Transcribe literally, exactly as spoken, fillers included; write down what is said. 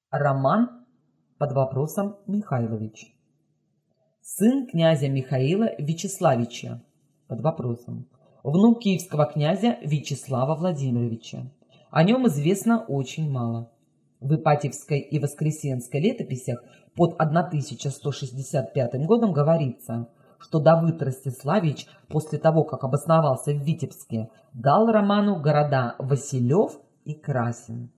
Роман под вопросом Михайлович. Сын князя Михаила Вячеславича под вопросом. Внук киевского князя Вячеслава Владимировича. О нем известно очень мало. В Ипатьевской и Воскресенской летописях под тысяча сто шестьдесят пятым годом говорится, что Давыд Ростиславич после того, как обосновался в Витебске, дал Роману города Василев и Красин.